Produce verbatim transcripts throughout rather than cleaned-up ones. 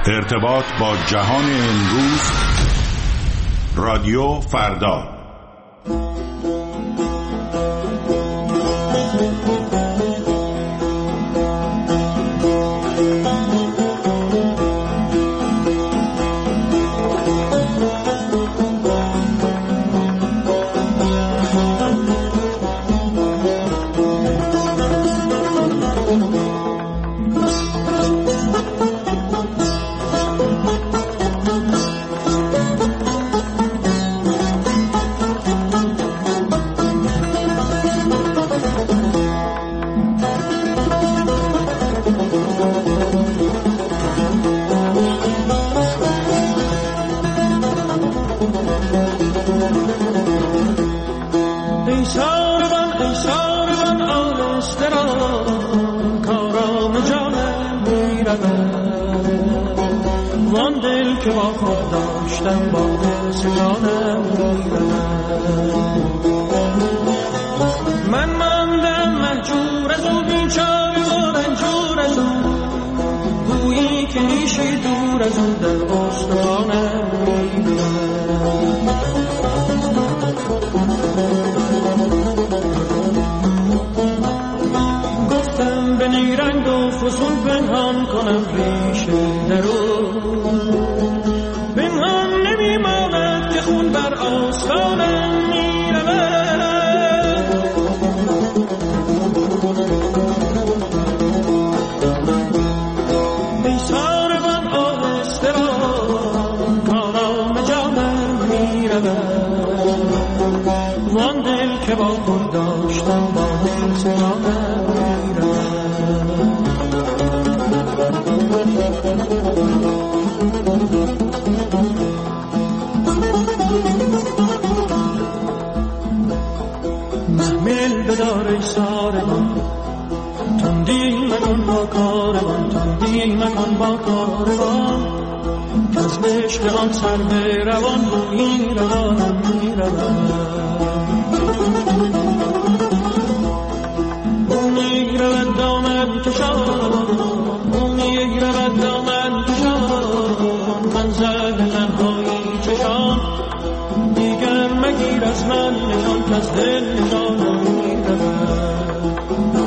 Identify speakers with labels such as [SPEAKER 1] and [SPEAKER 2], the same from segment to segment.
[SPEAKER 1] ارتباط با جهان امروز، رادیو فردا.
[SPEAKER 2] وان دل که با خود داشتم با دل سجانم من ماندم محجور از او بیچاره و رنجور از او گویی که نیشی دور از او در استخوانم گفتم به نیرنگ و فسون پنهان کنم ریشه درو پنهان نمیماند که خون بر آستانم میرود ای ساربان آهسته را کارام جانم میرود وان دل که با خود داشتم با دل سجانم محمل بدار ای ساربان تندی مکن با کاروان تندی مکن با کاروان که از عشق آن سر به روان روی روانم می روان او می رود دامن کشان او می رود دامن کشان من زد تنهایی چشان دیگر مگیر از من نشان که از دل نشانم می رود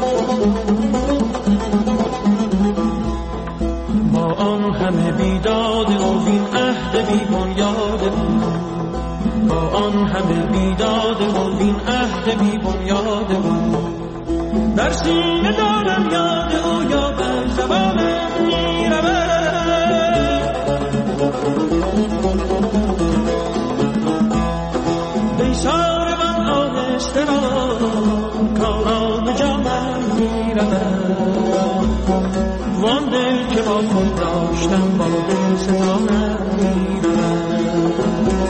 [SPEAKER 2] با آن همه بیداد او وین عهد بی بنیاد با آن همه بیداد او وین عهد بی بنیاد در سینه دارم یاد او یا بر زبانم می رود ای ساربان آهسته را کارام جانم می رود وان دل که با خود داشتم با دل سجانم می رود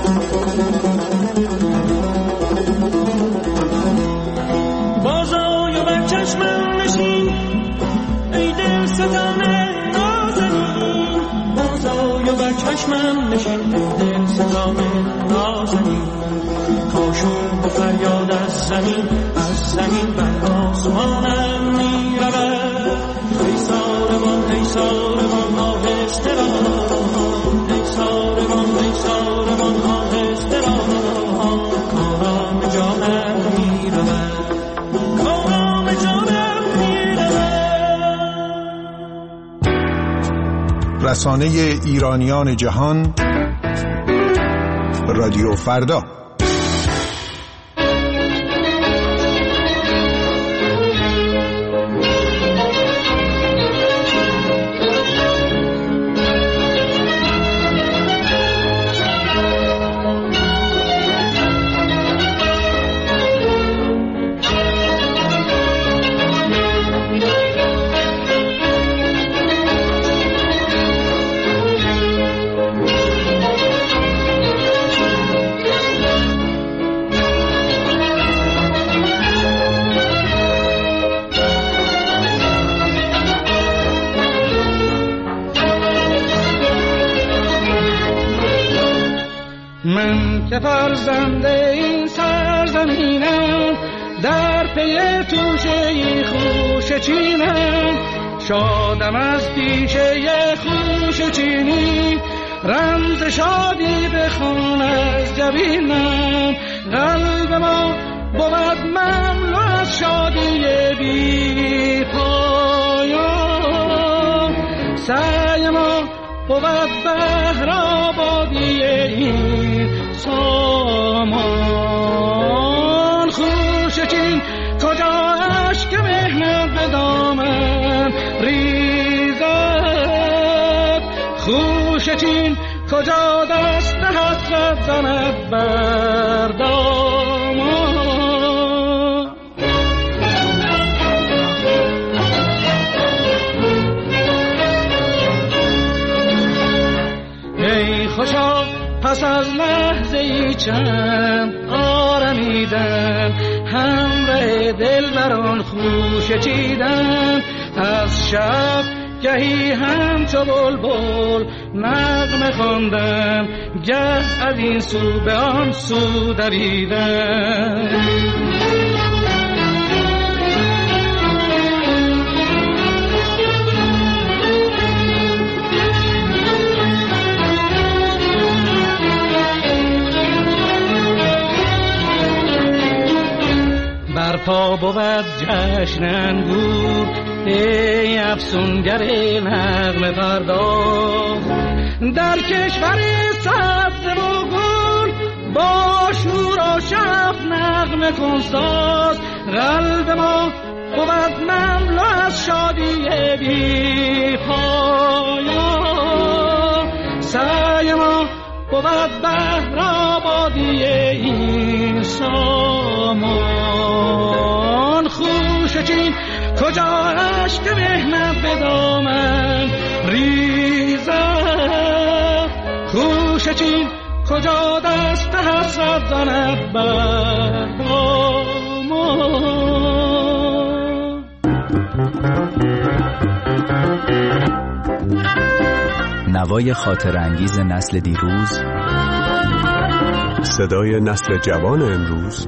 [SPEAKER 2] بازای و بر چشمم نشین ای دل ستانه نازنین بازای و بر چشمم نشین ای دل ستانه نازنین کاشون به فریاد از زمین از زمین بر آسمانم می رود ای ساربان ای ساربان آهسته را ای ساربان ای ساربان آهسته را کارام جانم می رود کارام جانم می رود.
[SPEAKER 3] رسانه ایرانیان جهان، رادیو فردا.
[SPEAKER 4] من که فرزند این سرزمینم در پی توشه خوش چینم شادم از پیشه خوش خوش چینی رمز شادی بخوان از جبینم. قلب ما بود مملو از شادی بی پایان، سعی ما بود بهر آبادی این سامان. خوش چین کجا اشک مهنت به دامن ریزد، خوش چین کجا دست حسرت زند بر دامان. ای خوشا پس از لحظه ای چند آرمیدن، همراه دل بران خوش چیدن. از شب گهی همچو بلبل نغمه خواندن، گه از این سو به آن سو دویدن. برپا بود جشن انگور ای افسونگر نغمه پرداز، در کشور سبز و گل با شور و شف نغمه کن ساز. قلب ما بود مملو از شادی بی پایان، سعی ما بود بهر آبادی این سامان. خوش چین کجا اشک مهنت به دامن ریزد، خوش چین کجا دست حسرت زند بر دامان.
[SPEAKER 5] نوای خاطر انگیز نسل دیروز،
[SPEAKER 6] صدای نسل جوان امروز،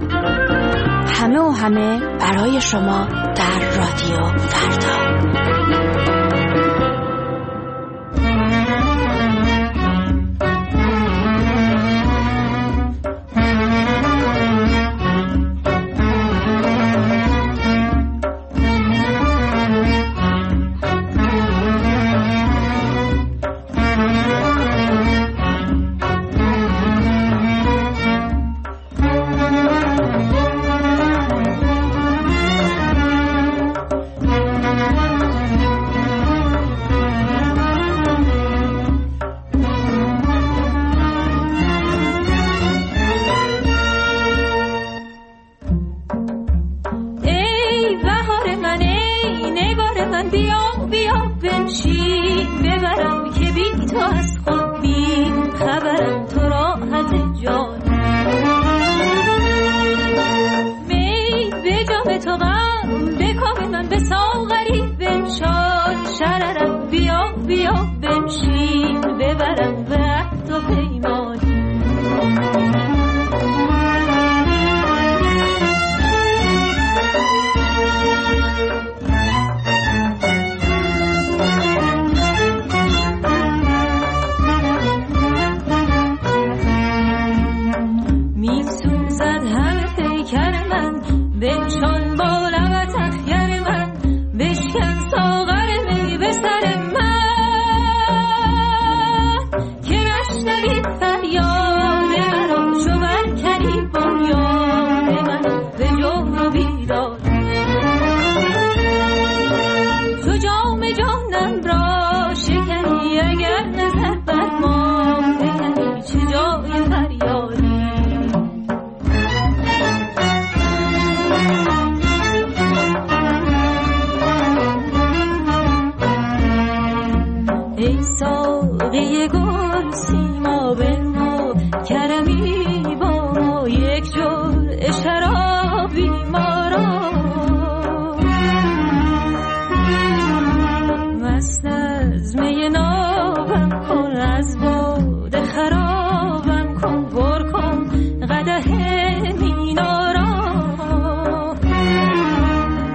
[SPEAKER 7] همه و همه برای شما در رادیو فردا.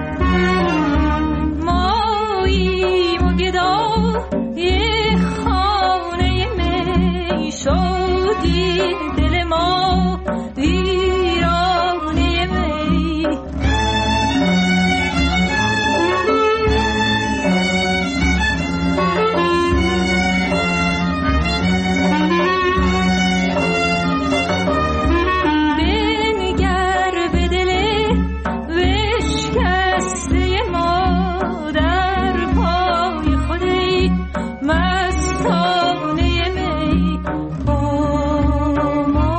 [SPEAKER 8] یه گیر دل ما ویرانه می. بنگر به دل وشکسته ما در پای خودی مستانه می. با ما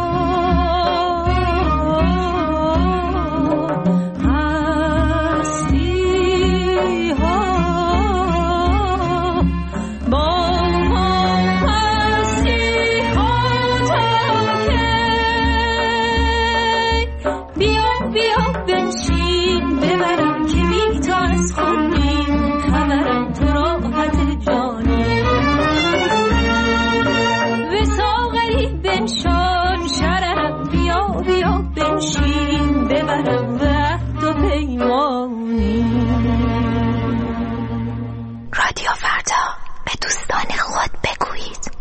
[SPEAKER 8] هستی ها، با ما هستی ها تا کی. بیا بیا بنشین ببرم که بی تو از خونین خبرم تو راحت جانی. به ساغری بنشان شررم، بیا بیا بنشین ببرم وحد و پیمانی.
[SPEAKER 7] رادیو فردا، به دوستان خود بگویید.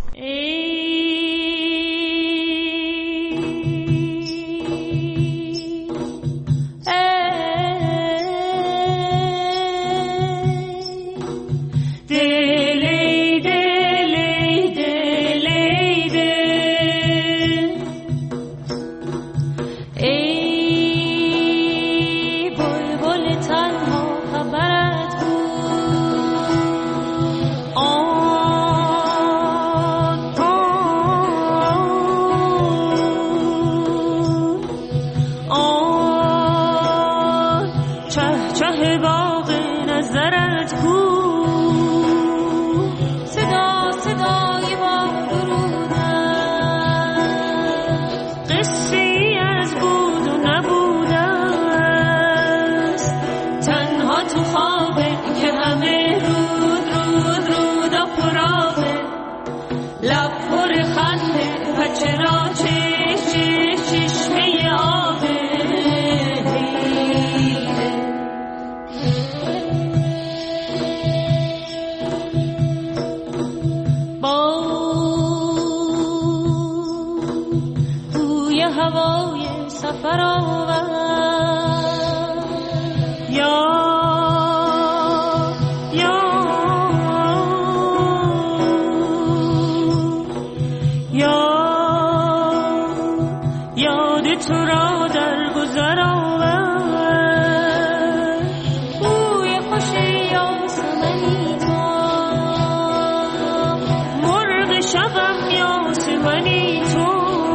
[SPEAKER 8] دلی دلی دلی دل، ای بلبل تنها خبرت بود. آن آن چه چه باغ نظرت بود. صدا صدای با درودت، قصی از بود و نبود است. تنها تو خوابه که همه رود رود رود و پرابه. لب پر خنده و چرا چش چش چشمه آبه. با بوی هوای سفر آور، یا یا یا یاد تو را در گذر آور. بوی خوش یاسمنی تو، مرغ شبم یاسمنی تو.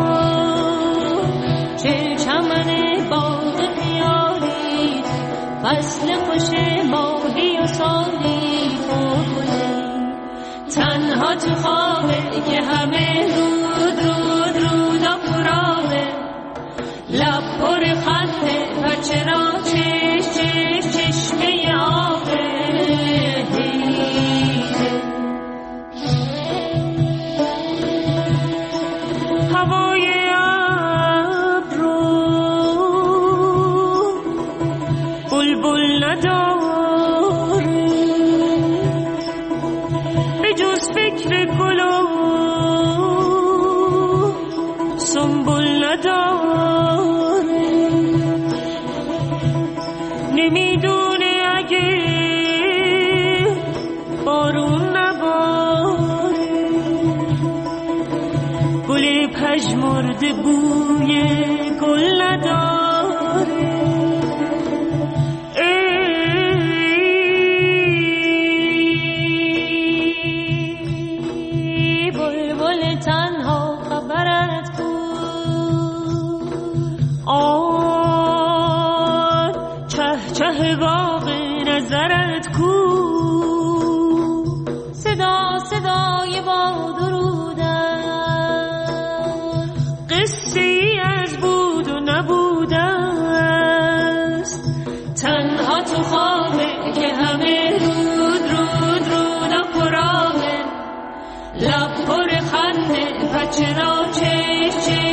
[SPEAKER 8] چه چمن باغ خیالی، فصل خوش ماهی و سالی تو گلی. تنها تو خوابه که همه رود رود رود و پرابه. لب پر خنده و چرا چش چش چشمه آبه. هوای ابرو بلبل نداره، به جز فکر گل و سنبل نداره. نمیدونه اگه بارون نباره، گل پژمرده بوی گل نداره. ای بلبل تنها خبرت بود. آن چه چه باغ نظرت کو. صدا صدای با درودت، قصی از بود و نبود است. تنها تو خوابه که همه رود رود رود و پرابه. لب پر خنده و چرا چش چش